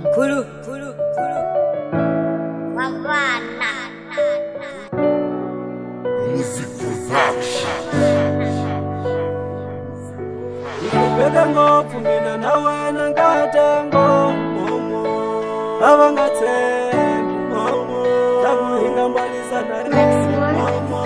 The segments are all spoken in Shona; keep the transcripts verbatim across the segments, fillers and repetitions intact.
Kulu, kulu, kulu. Wavana. Music production. Ikubeka ngopfu mina nawe nangatengo momo abangathembi momo takuhinga mbalisana momo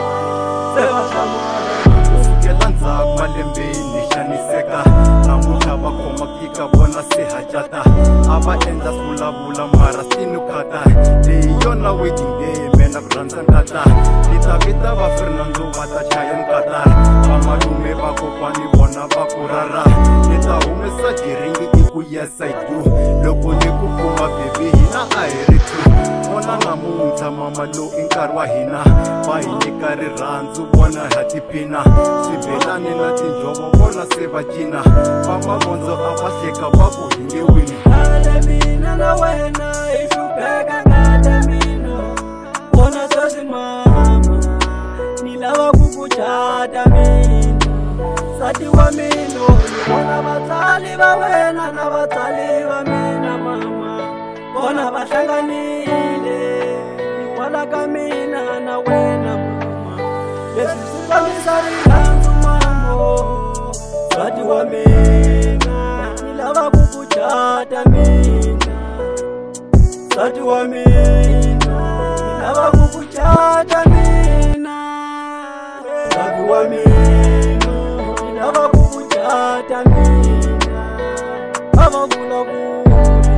kusukela ndzhaku malembeni xaniseka namuntlha va khoma kika vona se hacata a va endla vulavula mara sinukhata leyi yona wedding day mena ku rhandza nkata ni ta vita va Fernando va ta chaya nkata vamalume vakokwani vona va ku rara ni ta humesa diringi i ku yes I do loko ni ku kuma bebi hina a hi ri two vona namuntlha mama lo i nkarhi wa hina va hi nyika rirhandzu vona ha tiphina swibelani na tinjhovo vona se va cina vamavondzo a va hleka va ku hi nge wini ngata mina na wena ihlupheka ngata mina wona sweswi mama ni lava ku ku chata mina nsati wa mina ni vona vatsali va wena na vatsali va mina mama vona va hlanganile hikwala ka mina na wena mama leswi swi fambisa rirhandzu mamo nsati wa mina ni lava ku ku chata mina nsati wa mina ni lava ku ku chata mina nsati wa mina ni lava ku ku chata mina ava vulavuli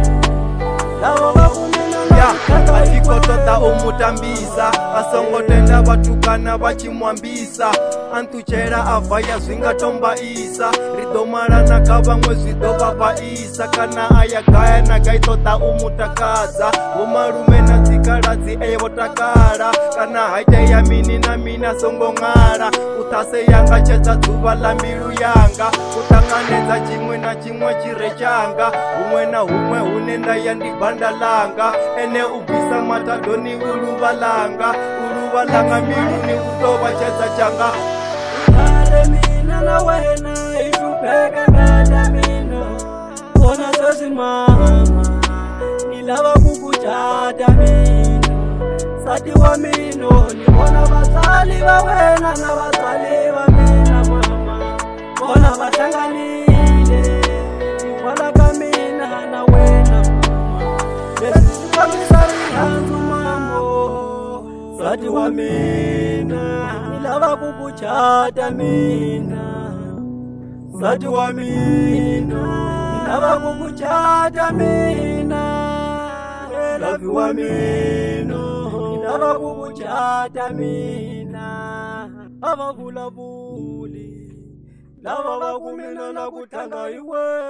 lava va kumina atikotota umutambisa asongotenda vatukana vachimwambisa antuchera avhaya zvingatombaisa ridomarana ka vamwe zvidovavaisa kana ayagaya nagaitota umutakadza vomarume na dzikaladzi evotakala kana haita ya mini na mina songong'ala uthase yanga cheta dzuva la mbilu yanga kutanganedza chimwe na chimwe chire changa humwe na humwe hune ndaya ndi banda langa ene ubvisa matadoni uluva langa uluva langa mbiluni utova chedza changa ngata mina na wena ihlupheka ngata mina wona sweswi mama ni lava ku ku chata mina nsati wa mina ni vona vatsali va wena na vatsali va mina mama vona va hlanganile hikwala ka mina na wena mama leswi swi fambisa rirhandzu mamo nsati wa mina ni lava ku ku chata mina nsati wa mina ni lava ku ku chata mina lavi wa mina ni lava ku ku chata mina ava vulavuli lava va ku mina na ku tlanga hi wena.